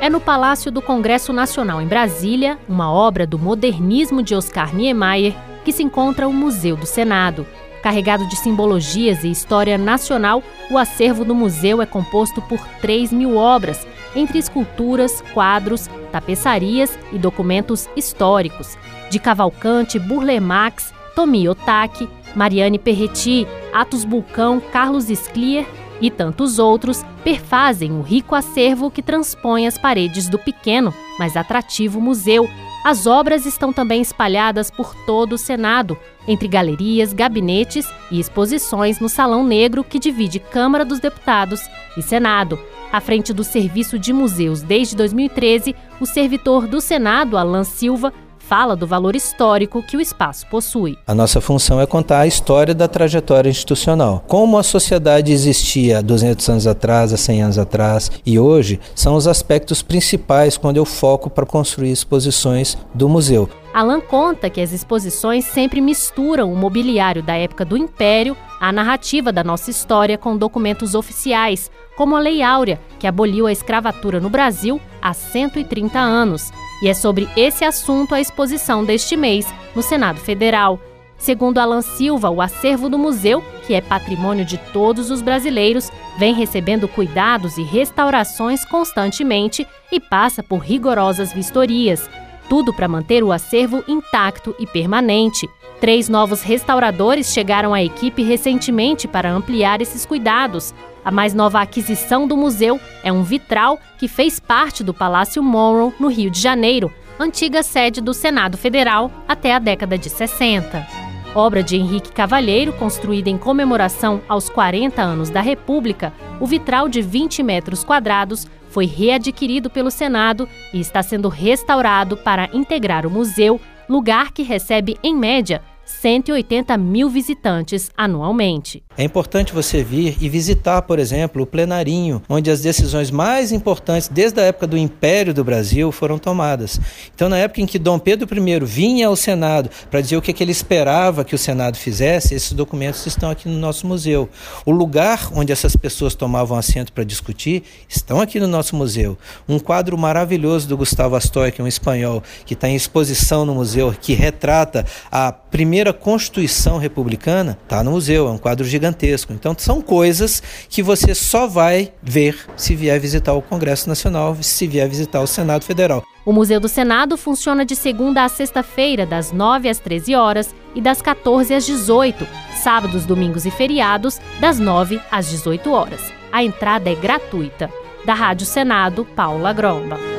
é no Palácio do Congresso Nacional, em Brasília, uma obra do modernismo de Oscar Niemeyer, que se encontra o Museu do Senado. Carregado de simbologias e história nacional, o acervo do museu é composto por 3.000 obras, entre esculturas, quadros, tapeçarias e documentos históricos, de Cavalcante, Burle Marx, Tomie Otaki, Mariane Perretti, Atos Bulcão, Carlos Sclier e tantos outros perfazem o rico acervo que transpõe as paredes do pequeno, mas atrativo museu. As obras estão também espalhadas por todo o Senado, entre galerias, gabinetes e exposições no Salão Negro que divide Câmara dos Deputados e Senado. À frente do Serviço de Museus desde 2013, o servidor do Senado, Alan Silva, fala do valor histórico que o espaço possui. A nossa função é contar a história da trajetória institucional. Como a sociedade existia há 200 anos atrás, há 100 anos atrás e hoje, são os aspectos principais quando eu foco para construir exposições do museu. Alan conta que as exposições sempre misturam o mobiliário da época do Império, a narrativa da nossa história com documentos oficiais, como a Lei Áurea, que aboliu a escravatura no Brasil há 130 anos. E é sobre esse assunto a exposição deste mês no Senado Federal. Segundo Alan Silva, o acervo do museu, que é patrimônio de todos os brasileiros, vem recebendo cuidados e restaurações constantemente e passa por rigorosas vistorias. Tudo para manter o acervo intacto e permanente. 3 novos restauradores chegaram à equipe recentemente para ampliar esses cuidados. A mais nova aquisição do museu é um vitral que fez parte do Palácio Monroe, no Rio de Janeiro, antiga sede do Senado Federal até a década de 60. Obra de Henrique Cavalheiro, construída em comemoração aos 40 anos da República, o vitral de 20 metros quadrados foi readquirido pelo Senado e está sendo restaurado para integrar o museu, lugar que recebe, em média, 180 mil visitantes anualmente. É importante você vir e visitar, por exemplo, o plenarinho, onde as decisões mais importantes desde a época do Império do Brasil foram tomadas. Então, na época em que Dom Pedro I vinha ao Senado para dizer o que ele esperava que o Senado fizesse, esses documentos estão aqui no nosso museu. O lugar onde essas pessoas tomavam assento para discutir estão aqui no nosso museu. Um quadro maravilhoso do Gustavo Astor, que é um espanhol, que está em exposição no museu, que retrata a primeira Constituição Republicana, está no museu, é um quadro gigantesco. Então são coisas que você só vai ver se vier visitar o Congresso Nacional, se vier visitar o Senado Federal. O Museu do Senado funciona de segunda a sexta-feira, das 9 às 13 horas e das 14 às 18, sábados, domingos e feriados, das 9 às 18 horas. A entrada é gratuita. Da Rádio Senado, Paula Gromba.